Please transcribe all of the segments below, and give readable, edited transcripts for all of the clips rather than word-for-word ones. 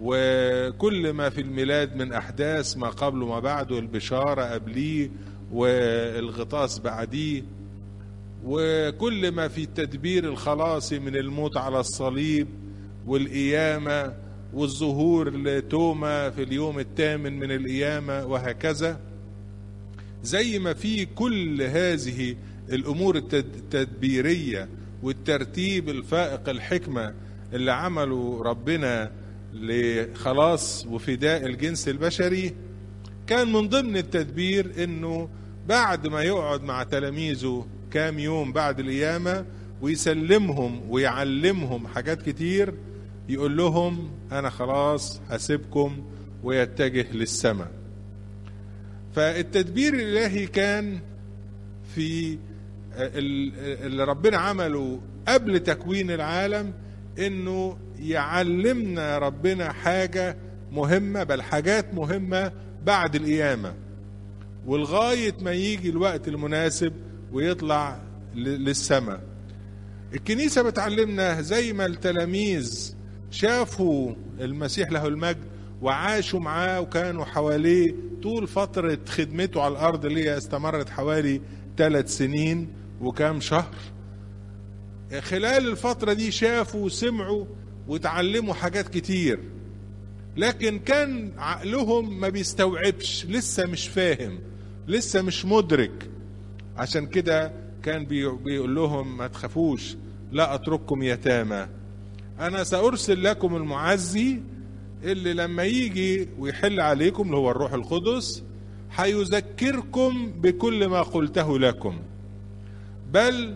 وكل ما في الميلاد من أحداث ما قبل وما بعده، البشارة قبليه والغطاس بعديه، وكل ما في التدبير الخلاصي من الموت على الصليب والقيامة والظهور لتوما في اليوم الثامن من القيامة، وهكذا. زي ما في كل هذه الأمور التدبيرية والترتيب الفائق الحكمة اللي عمله ربنا لخلاص وفداء الجنس البشري، كان من ضمن التدبير انه بعد ما يقعد مع تلاميذه كام يوم بعد القيامة ويسلمهم ويعلمهم حاجات كتير، يقول لهم انا خلاص هسيبكم ويتجه للسماء. فالتدبير الالهي كان في اللي ربنا عمله قبل تكوين العالم، انه يعلمنا ربنا حاجة مهمة، بل حاجات مهمة بعد القيامة، ولغاية ما يجي الوقت المناسب ويطلع للسماء. الكنيسة بتعلمنا زي ما التلاميذ شافوا المسيح له المجد وعاشوا معاه وكانوا حواليه طول فترة خدمته على الأرض اللي هي استمرت حوالي 3 سنين وكام شهر. خلال الفترة دي شافوا وسمعوا وتعلموا حاجات كتير، لكن كان عقلهم ما بيستوعبش، لسه مش فاهم، لسه مش مدرك. عشان كده كان بيقول لهم ما تخافوش، لا أترككم يتامى، أنا سأرسل لكم المعزي اللي لما يجي ويحل عليكم اللي هو الروح القدس هيذكركم بكل ما قلته لكم، بل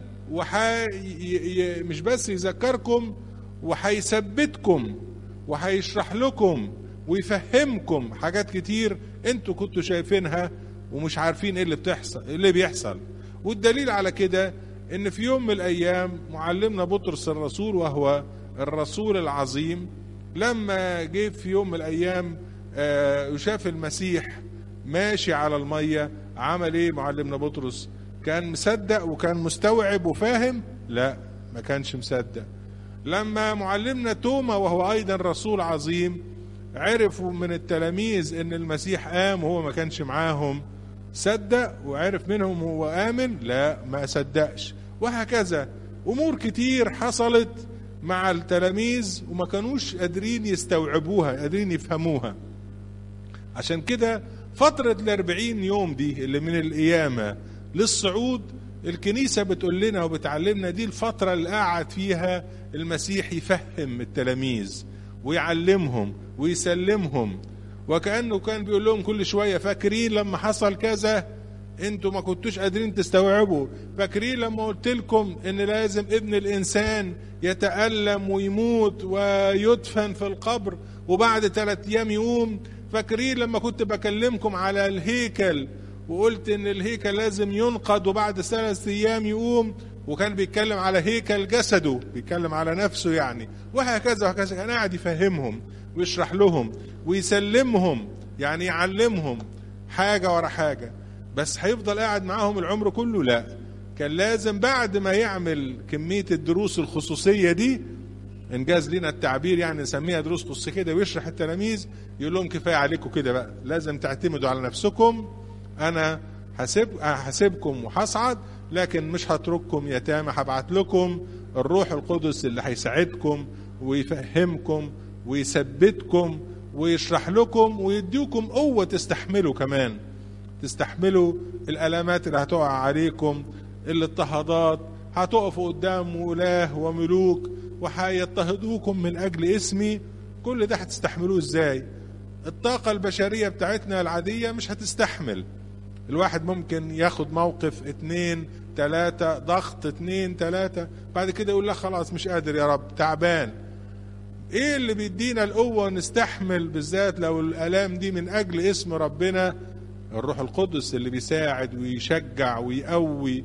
مش بس يذكركم، وهيثبتكم وهيشرح لكم ويفهمكم حاجات كتير انتوا كنتوا شايفينها ومش عارفين ايه اللي بتحصل، اللي بيحصل. والدليل على كده ان في يوم من الايام معلمنا بطرس الرسول، وهو الرسول العظيم، لما جه في يوم من الايام وشاف المسيح ماشي على المية، عمل ايه معلمنا بطرس؟ كان مصدق وكان مستوعب وفاهم؟ لا، ما كانش مصدق. لما معلمنا توما وهو ايضا رسول عظيم عرفوا من التلاميذ ان المسيح قام وهو ما كانش معاهم، صدق وعرف منهم هو آمن؟ لا، ما صدقش. وهكذا امور كتير حصلت مع التلاميذ وما كانوش قادرين يستوعبوها، قادرين يفهموها. عشان كده فترة 40 يوم دي اللي من القيامة للصعود، الكنيسة بتقول لنا وبتعلمنا دي الفترة اللي قاعد فيها المسيح يفهم التلاميذ ويعلمهم ويسلمهم، وكأنه كان بيقول لهم كل شوية فاكرين لما حصل كذا انتوا ما كنتوش قادرين تستوعبوا؟ فاكرين لما قلت لكم ان لازم ابن الانسان يتألم ويموت ويدفن في القبر وبعد 3 أيام يقوم؟ فاكرين لما كنت بكلمكم على الهيكل وقلت ان الهيكل لازم ينقض وبعد 3 أيام يقوم؟ وكان بيتكلم على هيكل جسده، بيتكلم على نفسه يعني. وهكذا وهكذا كان قاعد يفهمهم ويشرح لهم ويسلمهم، يعني يعلمهم حاجة ورا حاجة. بس هيفضل قاعد معاهم العمر كله؟ لا، كان لازم بعد ما يعمل كمية الدروس الخصوصية دي، انجاز لنا التعبير يعني نسميها دروس خصوصية كده، ويشرح التلاميذ يقول لهم كفاية عليكم كده بقى، لازم تعتمدوا على نفسكم، انا هسيبكم وهصعد، لكن مش هترككم يتامى، هبعت لكم الروح القدس اللي هيساعدكم ويفهمكم ويثبتكم ويشرح لكم ويديكم قوة تستحملوا، كمان تستحملوا الألامات اللي هتقع عليكم، الاضطهادات، هتقفوا قدام ولاة وملوك وهيضطهدوكم من أجل اسمي. كل ده هتستحملوه ازاي؟ الطاقة البشرية بتاعتنا العادية مش هتستحمل. الواحد ممكن ياخد موقف 2 3 ضغط 2 3 بعد كده يقول لا خلاص مش قادر يا رب، تعبان. ايه اللي بيدينا القوة نستحمل بالذات لو الآلام دي من أجل اسم ربنا؟ الروح القدس اللي بيساعد ويشجع ويقوي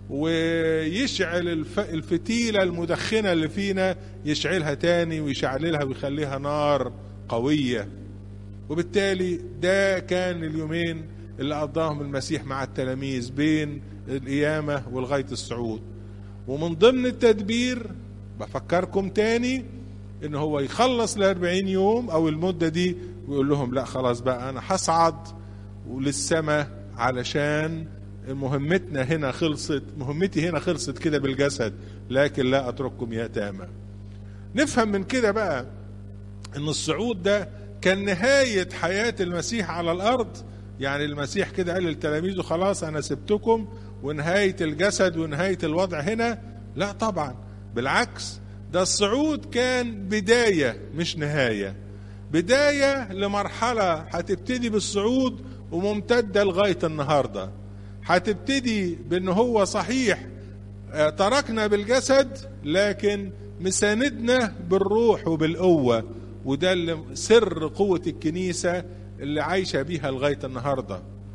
ويشعل الفتيلة المدخنة اللي فينا، يشعلها تاني ويشعللها ويخليها نار قوية. وبالتالي ده كان اليومين اللي قضاهم المسيح مع التلاميذ بين القيامة ولغاية الصعود. ومن ضمن التدبير بفكركم تاني ان هو يخلص ال40 يوم او المدة دي، ويقول لهم لا خلاص بقى انا هصعد وللسماء علشان مهمتنا هنا خلصت، مهمتي هنا خلصت كده بالجسد، لكن لا اترككم يتامى. نفهم من كده بقى ان الصعود ده كان نهاية حياة المسيح على الارض. يعني المسيح كده قال لتلاميذه خلاص انا سبتكم ونهاية الجسد ونهاية الوضع هنا، لا طبعا، بالعكس، ده الصعود كان بداية مش نهاية، بداية لمرحلة هتبتدي بالصعود وممتدة لغاية النهاردة. هتبتدي بان هو صحيح تركنا بالجسد لكن مساندنا بالروح وبالقوة، وده اللي سر قوة الكنيسة اللي عايشة بيها لغاية النهاردة.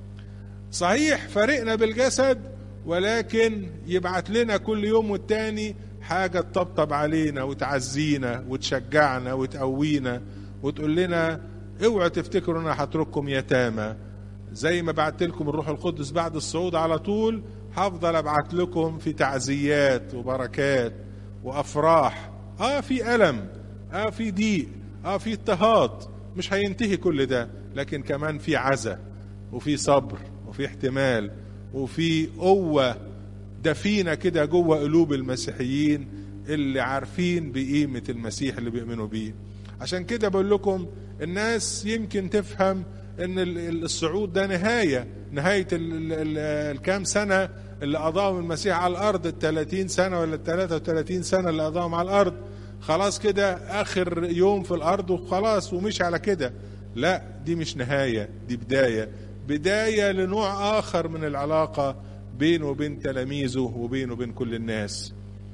صحيح فارقنا بالجسد، ولكن يبعت لنا كل يوم والتاني حاجة تطبطب علينا وتعزينا وتشجعنا وتقوينا وتقول لنا اوعوا تفتكروا انا هترككم يتامى. زي ما بعت لكم الروح القدس بعد الصعود على طول، هفضل ابعت لكم في تعزيات وبركات وافراح. في ألم، في ضيق، في اضطهاد، مش هينتهي كل ده، لكن كمان في عزة وفي صبر وفي احتمال وفي قوة دفينة كده جوه قلوب المسيحيين اللي عارفين بقيمة المسيح اللي بيؤمنوا بيه. عشان كده بقول لكم الناس يمكن تفهم ان الصعود ده نهاية الكام سنة اللي قضاهم المسيح على الارض، 30 سنة ولا 33 سنة اللي قضاهم على الارض، خلاص كده اخر يوم في الارض وخلاص ومش على كده. لا، دي مش نهاية، دي بداية لنوع اخر من العلاقة بينه وبين تلاميذه وبينه وبين كل الناس.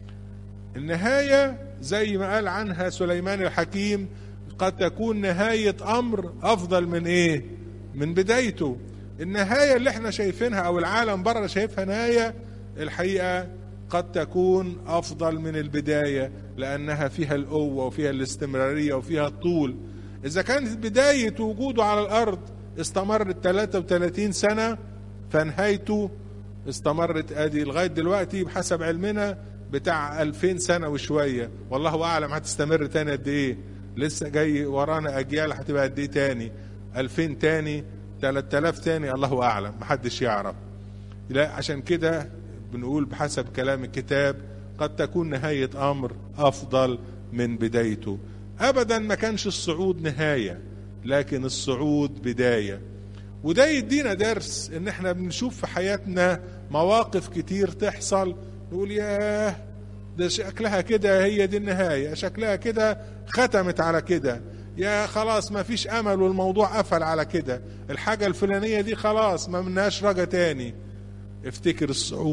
النهاية زي ما قال عنها سليمان الحكيم قد تكون نهاية امر افضل من ايه؟ من بدايته. النهاية اللي احنا شايفينها او العالم بره شايفها نهاية، الحقيقة قد تكون افضل من البداية، لانها فيها القوة وفيها الاستمرارية وفيها الطول. اذا كانت بداية وجوده على الارض استمرت 33 سنة، فنهايته استمرت ادي لغاية دلوقتي بحسب علمنا بتاع 2000 سنة وشوية، والله اعلم هتستمر تاني قد ايه. لسه جاي ورانا اجيال هتبقى قد ايه تاني، 2000 تاني، 3000 تاني، الله اعلم، محدش يعرف. لا، عشان كده بنقول بحسب كلام الكتاب قد تكون نهاية امر افضل من بدايته. ابدا ما كانش الصعود نهاية، لكن الصعود بداية. وده يدينا درس ان احنا بنشوف في حياتنا مواقف كتير تحصل نقول ياه ده شكلها كده هي دي النهاية، شكلها كده ختمت على كده، يا خلاص ما فيش امل والموضوع قفل على كده، الحاجة الفلانية دي خلاص ما مناش رجا تاني. افتكر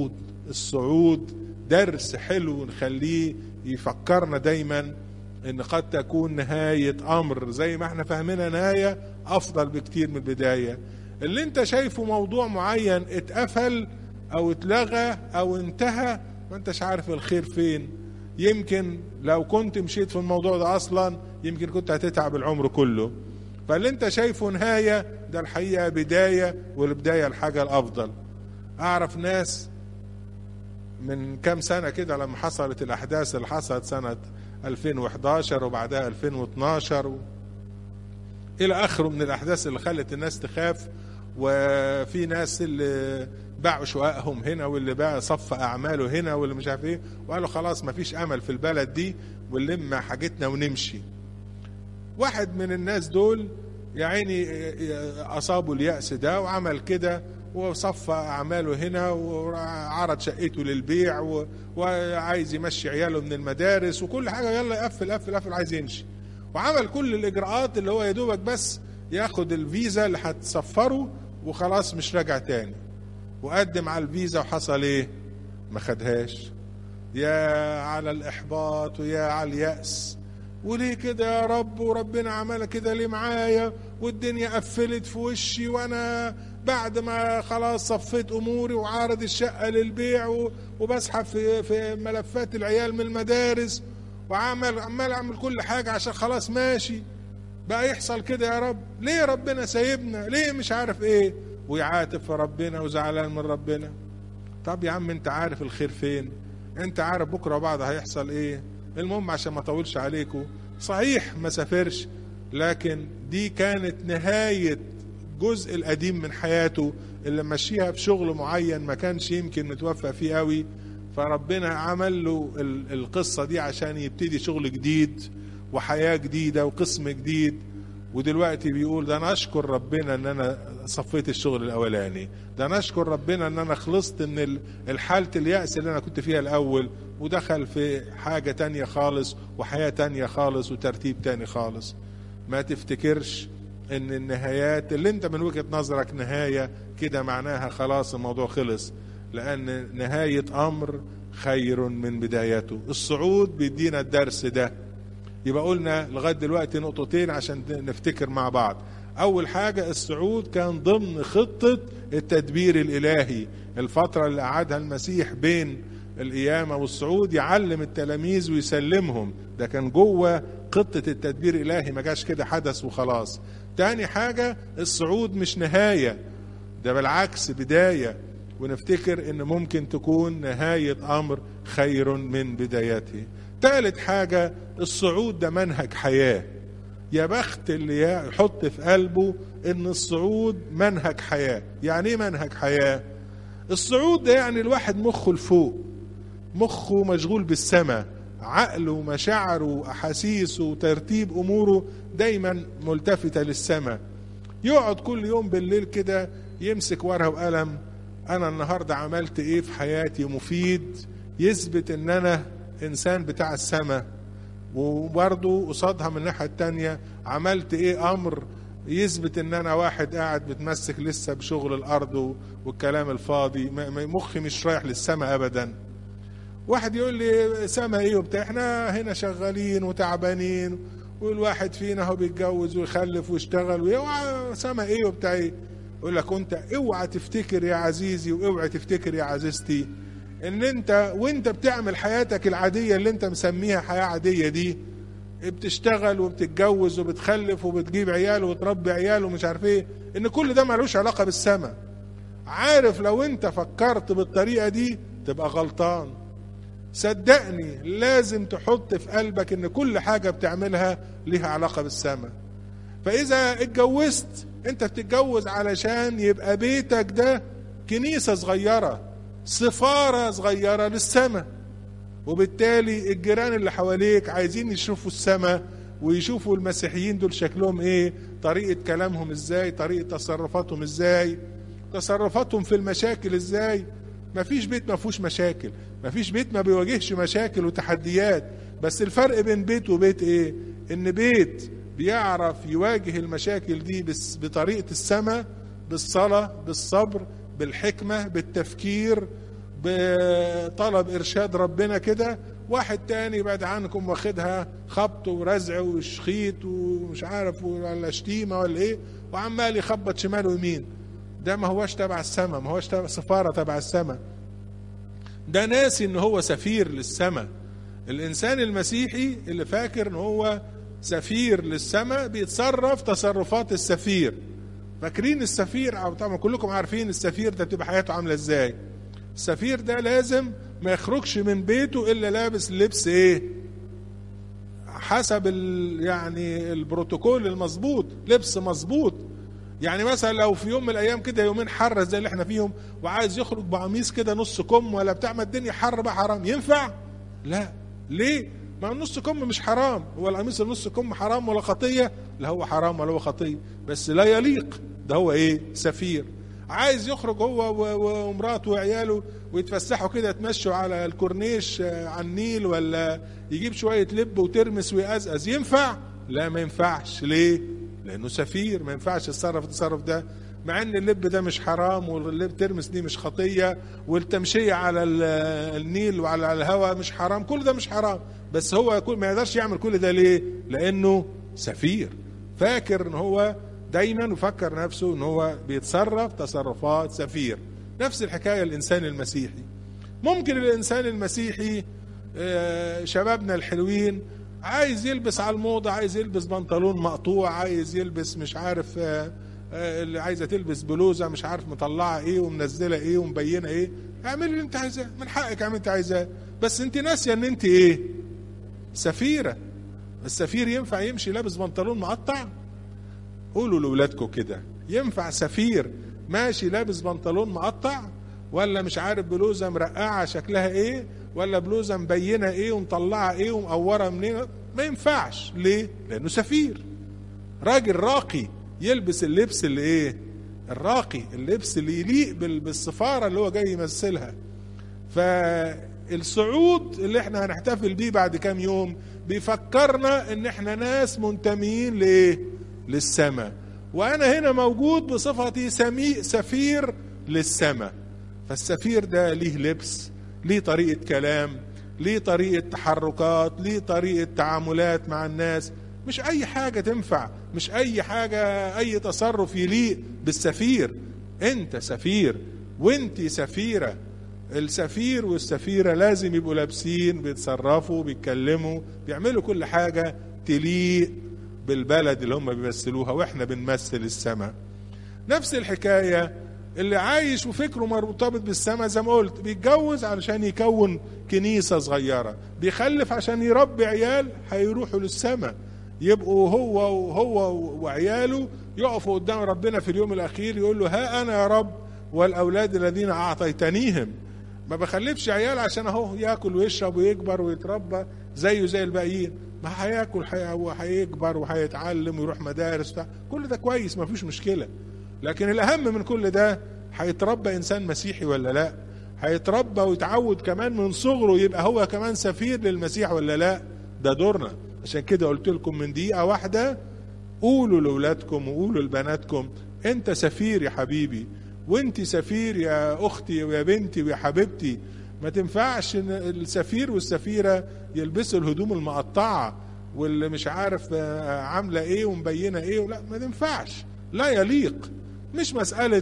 الصعود درس حلو نخليه يفكرنا دايما ان قد تكون نهاية امر زي ما احنا فاهمينها نهاية افضل بكتير من البداية. اللي انت شايفه موضوع معين اتقفل او اتلغى او انتهى، ما انتش عارف الخير فين. يمكن لو كنت مشيت في الموضوع ده اصلا يمكن كنت هتتعب العمر كله. فاللي انت شايفه نهاية ده الحقيقة بداية، والبداية الحاجة الافضل. اعرف ناس من كام سنة كده لما حصلت الاحداث اللي حصلت سنة 2011 وبعدها 2012 الى اخره من الاحداث اللي خلت الناس تخاف، وفي ناس اللي باعوا شققهم هنا واللي باع صف اعماله هنا واللي مش عارف ايه، وقالوا خلاص ما فيش امل في البلد دي ونلم حاجتنا ونمشي. واحد من الناس دول يا عيني اصابوا اليأس ده وعمل كده وصف اعماله هنا وعرض شقته للبيع وعايز يمشي عياله من المدارس وكل حاجه، يلا قفل عايز يمشي، وعمل كل الاجراءات اللي هو يدوبك بس ياخد الفيزا اللي هتسفره وخلاص مش راجع تاني. وقدم على الفيزا وحصل ايه؟ ما خدهاش. يا على الاحباط ويا على اليأس، وليه كده يا رب، وربنا عمل كده ليه معايا، والدنيا قفلت في وشي، وانا بعد ما خلاص صفيت اموري وعارض الشقه للبيع وبسحب في ملفات العيال من المدارس عمال اعمل كل حاجه عشان خلاص ماشي، بقى يحصل كده يا رب، ليه ربنا سايبنا، ليه مش عارف ايه، ويعاتب في ربنا وزعلان من ربنا. طب يا عم انت عارف الخير فين، انت عارف بكره وبعد هيحصل ايه. المهم عشان ما اطولش عليكم، صحيح ما سافرش، لكن دي كانت نهاية الجزء القديم من حياته اللي مشيها في شغل معين ما كانش يمكن متوفق فيه قوي، فربنا عمل له القصة دي عشان يبتدي شغل جديد وحياة جديدة وقسم جديد. ودلوقتي بيقول ده انا اشكر ربنا ان انا صفيت الشغل الاولاني، ده انا اشكر ربنا ان انا خلصت من الحالة اليأس اللي انا كنت فيها الاول، ودخل في حاجة تانية خالص وحياة تانية خالص وترتيب تاني خالص. ما تفتكرش ان النهايات اللي انت من وجهة نظرك نهاية كده معناها خلاص الموضوع خلص، لان نهاية امر خير من بدايته. الصعود بيدينا الدرس ده. يبقى قلنا لغاية دلوقتي نقطتين عشان نفتكر مع بعض. اول حاجة الصعود كان ضمن خطة التدبير الالهي، الفترة اللي قعدها المسيح بين القيامة والصعود يعلم التلاميذ ويسلمهم، ده كان جوه خطة التدبير الالهي، ما جاش كده حدث وخلاص. تاني حاجة الصعود مش نهاية، ده بالعكس بداية، ونفتكر ان ممكن تكون نهاية امر خير من بدايته. ثالث حاجة الصعود ده منهج حياة. يا بخت اللي يحط في قلبه ان الصعود منهج حياة. يعني ايه منهج حياة؟ الصعود ده يعني الواحد مخه لفوق، مخه مشغول بالسماء، عقله ومشاعره واحاسيسه وترتيب اموره دايما ملتفتة للسماء. يقعد كل يوم بالليل كده يمسك ورقة وقلم، انا النهاردة عملت ايه في حياتي مفيد يثبت ان انا انسان بتاع السماء، وبرضه قصادها من الناحية التانية عملت ايه امر يثبت ان انا واحد قاعد متمسك لسه بشغل الارض والكلام الفاضي، مخي مش رايح للسماء ابدا. واحد يقول لي سما ايه وبتاع، احنا هنا شغالين وتعبانين والواحد فينا هو بيتجوز ويخلف ويشتغل سما ايه وبتاع ايه. يقول لك انت اوعى تفتكر يا عزيزي واوعى تفتكر يا عزيزتي ان انت وانت بتعمل حياتك العادية اللي انت مسميها حياة عادية دي، بتشتغل وبتتجوز وبتخلف وبتجيب عيال وتربي عيال ومش عارف ايه، ان كل ده ملوش علاقة بالسماء. عارف لو انت فكرت بالطريقة دي تبقى غلطان. صدقني لازم تحط في قلبك ان كل حاجة بتعملها ليها علاقة بالسماء. فاذا اتجوزت انت بتتجوز علشان يبقى بيتك ده كنيسة صغيرة، سفارة صغيرة للسماء، وبالتالي الجيران اللي حواليك عايزين يشوفوا السماء ويشوفوا المسيحيين دول شكلهم ايه، طريقة كلامهم ازاي، طريقة تصرفاتهم ازاي، تصرفاتهم في المشاكل ازاي. مفيش بيت ما فيهوش مشاكل، مفيش بيت ما بيواجهش مشاكل وتحديات، بس الفرق بين بيت وبيت ايه؟ ان بيت بيعرف يواجه المشاكل دي بطريقة السماء، بالصلاة، بالصبر، بالحكمة، بالتفكير، بطلب إرشاد ربنا كده. واحد تاني بعد عنكم واخدها خبط ورزع وشخيط ومش عارف ولا شتيمة ولا ايه، وعمال يخبط شمال ويمين. ده ما هوش تبع السماء، ما هوش تبع سفارة تبع السماء، ده ناسي ان هو سفير للسماء. الانسان المسيحي اللي فاكر ان هو سفير للسماء بيتصرف تصرفات السفير. فاكرين السفير، او طبعا كلكم عارفين السفير ده بتبقى حياته عامله ازاي. السفير ده لازم ما يخرجش من بيته الا لابس لبس ايه؟ حسب يعني البروتوكول المظبوط، لبس مظبوط. يعني مثلا لو في يوم من الايام كده يومين حر زي اللي احنا فيهم وعايز يخرج بقميص كده نص كم ولا بتاع، ما الدنيا حر بقى حرام، ينفع؟ لا. ليه؟ ما النص كم مش حرام، هو القميص النص كم حرام ولا خطيه؟ لا هو حرام ولا هو خطيه، بس لا يليق. ده هو ايه؟ سفير. عايز يخرج هو ومراته وعياله ويتفسحوا كده، يتمشوا على الكورنيش على النيل، ولا يجيب شويه لب وترمس ويقزقز، ينفع؟ لا ما ينفعش. ليه؟ لانه سفير، ما ينفعش يتصرف التصرف ده، مع ان اللب ده مش حرام واللب ترمس دي مش خطيه، والتمشيه على النيل وعلى الهواء مش حرام، كل ده مش حرام، بس هو ما يقدرش يعمل كل ده. ليه؟ لانه سفير، فاكر ان هو دايما مفكر نفسه ان هو بيتصرف تصرفات سفير. نفس الحكايه الانسان المسيحي. ممكن الانسان المسيحي شبابنا الحلوين عايز يلبس على الموضة، عايز يلبس بنطلون مقطوع، عايز يلبس مش عارف اللي عايزة تلبس بلوزة مش عارف مطلعة ايه ومنزلة ايه ومبينة ايه. اعمل اللي انت عايزاه، من حقك اعمل انت عايزاه، بس انت ناسية ان انت ايه؟ سفيرة. السفير ينفع يمشي لابس بنطلون مقطع؟ قولوا لأولادكم كده، ينفع سفير ماشي لابس بنطلون مقطع؟ ولا مش عارف بلوزة مرقعة شكلها ايه، ولا بلوزة مبينة ايه ومطلعة ايه ومقورة منين؟ ما ينفعش. ليه؟ لأنه سفير. راجل راقي يلبس اللبس اللي ايه؟ الراقي، اللبس اللي يليق بالسفارة اللي هو جاي يمثلها. فالصعود اللي احنا هنحتفل بيه بعد كام يوم بيفكرنا ان احنا ناس منتمين لايه؟ للسماء. وانا هنا موجود بصفتي سفير للسماء. فالسفير ده ليه لبس، ليه طريقة كلام، ليه طريقة تحركات، ليه طريقة تعاملات مع الناس. مش اي حاجة تنفع، مش اي حاجة اي تصرف يليق بالسفير. انت سفير وانت سفيرة. السفير والسفيرة لازم يبقوا لابسين، بيتصرفوا، بيتكلموا، بيعملوا كل حاجة تليق بالبلد اللي هم بيمثلوها، واحنا بنمثل السماء. نفس الحكاية اللي عايش وفكره مرتبط بالسماء، زي ما قلت، بيتجوز علشان يكون كنيسة صغيرة، بيخلف عشان يربي عيال هيروحوا للسماء، يبقوا هو وعياله يقفوا قدام ربنا في اليوم الأخير يقول له ها أنا يا رب والأولاد الذين أعطيتنيهم. ما بخلفش عيال عشان اهو ياكل ويشرب ويكبر ويتربى زيه زي الباقيين. ما هياكل وهيكبر وهيتعلم ويروح مدارس، كل ده كويس، ما فيش مشكلة. لكن الأهم من كل ده، هيتربى إنسان مسيحي ولا لا؟ هيتربى ويتعود كمان من صغره يبقى هو كمان سفير للمسيح ولا لا؟ ده دورنا. عشان كده قلت لكم من دقيقة واحدة، قولوا لأولادكم وقولوا لبناتكم أنت سفير يا حبيبي، وانت سفير يا أختي ويا بنتي ويا حبيبتي. ما تنفعش السفير والسفيرة يلبسوا الهدوم المقطعة واللي مش عارف عاملة ايه ومبينة ايه، لا ما تنفعش، لا يليق. مش مسألة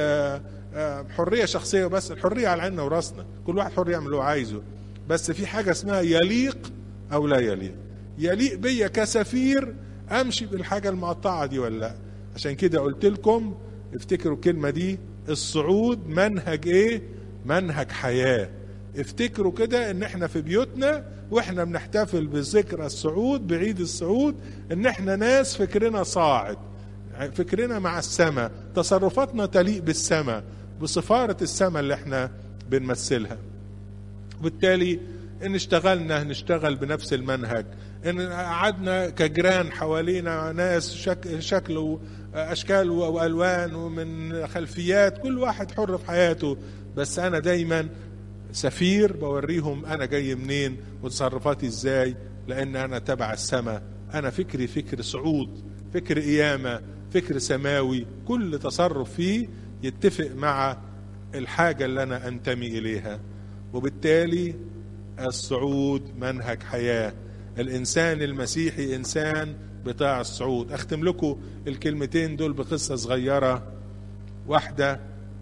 حرية شخصية بس، الحرية على عيننا وراسنا، كل واحد حر يعمل اللي هو عايزه، بس في حاجة اسمها يليق أو لا يليق. يليق بيا كسفير أمشي بالحاجة المقطعة دي ولا لا؟ عشان كده قلت لكم افتكروا الكلمة دي، الصعود منهج ايه؟ منهج حياة. افتكروا كده ان احنا في بيوتنا واحنا بنحتفل بذكرى الصعود، بعيد الصعود، ان احنا ناس فكرنا صاعد، فكرنا مع السماء، تصرفاتنا تليق بالسماء، بصفارة السماء اللي احنا بنمثلها. وبالتالي ان اشتغلنا نشتغل بنفس المنهج، ان قعدنا كجيران حوالينا ناس شكل اشكال والوان ومن خلفيات، كل واحد حر في حياته، بس انا دايما سفير بوريهم انا جاي منين وتصرفاتي ازاي، لان انا تبع السماء. انا فكري فكر صعود، فكر قيامة، فكر سماوي، كل تصرف فيه يتفق مع الحاجة اللي انا انتمي اليها. وبالتالي الصعود منهج حياة. الإنسان المسيحي إنسان بتاع الصعود. أختم لكم الكلمتين دول بقصة صغيرة واحدة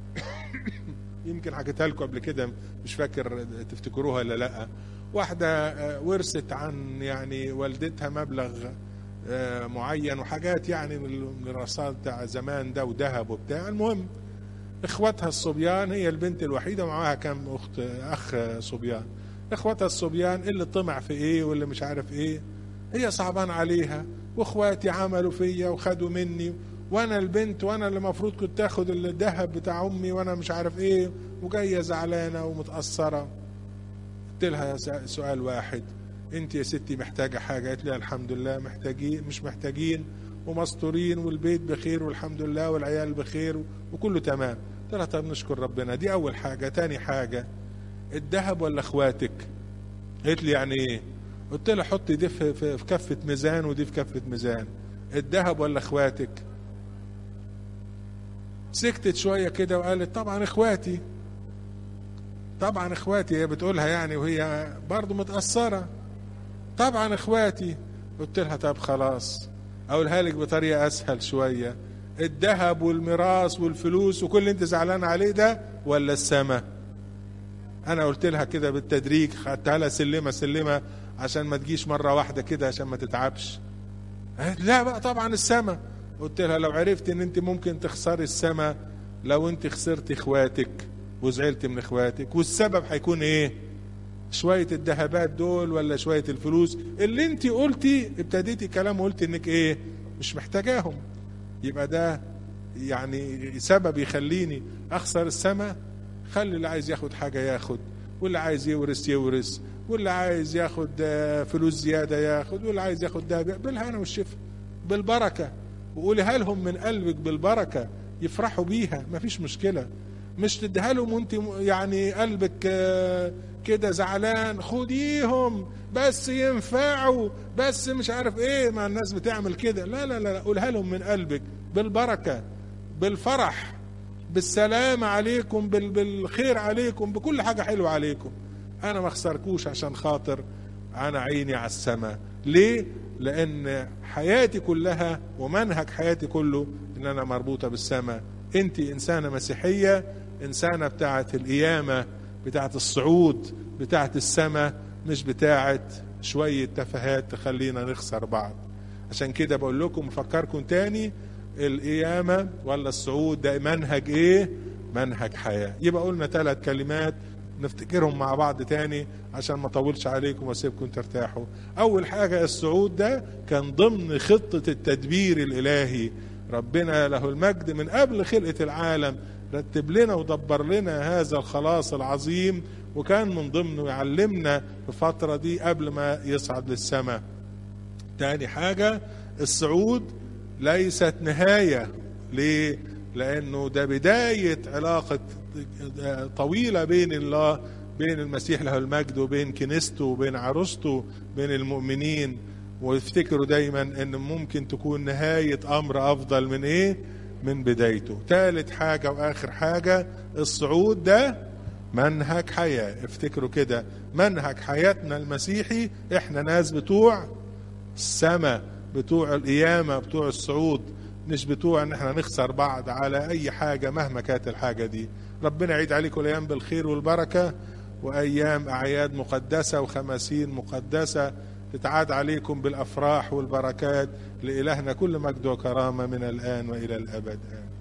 يمكن حكيتها لكم قبل كده، مش فاكر تفتكروها ولا لا. واحدة ورثت عن يعني والدتها مبلغ معين وحاجات يعني من الرصاص بتاع زمان ده وذهب وبتاع. المهم اخواتها الصبيان، هي البنت الوحيدة ومعاها كم اخ صبيان. اخواتها الصبيان اللي طمع في ايه واللي مش عارف ايه، هي صعبان عليها، واخواتي عملوا فيا وخدوا مني، وانا البنت وانا اللي المفروض كنت اخد الذهب بتاع امي وانا مش عارف ايه، وجايه زعلانه ومتاثره. قلت لها سؤال واحد، انت يا ستي محتاجه حاجه؟ قالت لي الحمد لله محتاجين، مش محتاجين ومستورين والبيت بخير والحمد لله والعيال بخير وكله تمام. قلت لها طب نشكر ربنا، دي اول حاجه. تاني حاجه، الذهب ولا اخواتك؟ قالت لي يعني ايه؟ قلت لها حطي دي في كفه ميزان ودي في كفه ميزان، الذهب ولا اخواتك؟ سكتت شويه كده وقالت طبعا اخواتي، طبعا اخواتي. هي بتقولها يعني وهي برضو متاثره، طبعا اخواتي. قلت لها طب خلاص اقولها لك بطريقه اسهل شويه، الذهب والميراث والفلوس وكل اللي انت زعلان عليه ده ولا السماء؟ انا قلت لها كده بالتدريج، خدتها لها سلمه سلمه عشان ما تجيش مره واحده كده عشان ما تتعبش. لا بقى طبعا السماء. قلت لها لو عرفت ان انت ممكن تخسري السماء لو انت خسرت اخواتك وزعلت من اخواتك، والسبب هيكون ايه؟ شوية الذهبات دول ولا شوية الفلوس اللي انت قلتي ابتديتي كلام وقلتي انك ايه مش محتاجاهم، يبقى ده يعني سبب يخليني اخسر السماء. خلي اللي عايز ياخد حاجة ياخد، واللي عايز يورث يورث، واللي عايز ياخد فلوس زيادة ياخد، واللي عايز ياخد ذهب بالهنا والشفا بالبركة، وقولها لهم من قلبك بالبركة يفرحوا بيها، مفيش مشكلة. مش تديها لهم وانت يعني قلبك كده زعلان، خديهم بس ينفعوا بس مش عارف ايه، مع الناس بتعمل كده. لا لا لا، قولها لهم من قلبك بالبركة بالفرح بالسلام عليكم بالخير عليكم بكل حاجة حلوة عليكم. انا ما اخسركوش عشان خاطر انا عيني على السماء. ليه؟ لان حياتي كلها ومنهج حياتي كله ان انا مربوطة بالسماء. انت انسانة مسيحية، انسانة بتاعت القيامة، بتاعت الصعود، بتاعت السماء، مش بتاعت شوية تفاهات تخلينا نخسر بعض. عشان كده بقول لكم افكركم تاني، القيامة ولا الصعود ده منهج ايه؟ منهج حياة. يبقى قلنا 3 كلمات نفتكرهم مع بعض تاني عشان ما اطولش عليكم واسيبكم ترتاحوا. اول حاجة الصعود ده كان ضمن خطة التدبير الالهي. ربنا له المجد من قبل خلقة العالم رتب لنا ودبر لنا هذا الخلاص العظيم، وكان من ضمنه يعلمنا في الفترة دي قبل ما يصعد للسماء. تاني حاجة الصعود ليست نهاية. ليه؟ لأنه ده بداية علاقة طويلة بين الله، بين المسيح له المجد وبين كنيسته وبين عروسته، بين المؤمنين. وافتكروا دايما ان ممكن تكون نهاية امر افضل من ايه؟ من بدايته. ثالث حاجة واخر حاجة الصعود ده منهج حياة. افتكروا كده، منهج حياتنا المسيحي احنا ناس بتوع السماء، بتوع القيامة، بتوع الصعود، مش بتوع ان احنا نخسر بعض على اي حاجة مهما كانت الحاجة دي. ربنا يعيد عليكم الايام بالخير والبركة، وايام اعياد مقدسة وخماسين مقدسة تتعاد عليكم بالافراح والبركات. لالهنا كل مجد وكرامة من الان والى الابد.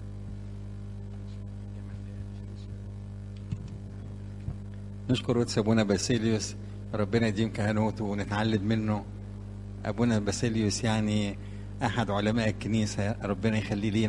نشكر قدس ابونا باسيليوس، ربنا يديم كهنوته ونتعلم منه. ابونا باسيليوس يعني احد علماء الكنيسة، ربنا يخليه لينا.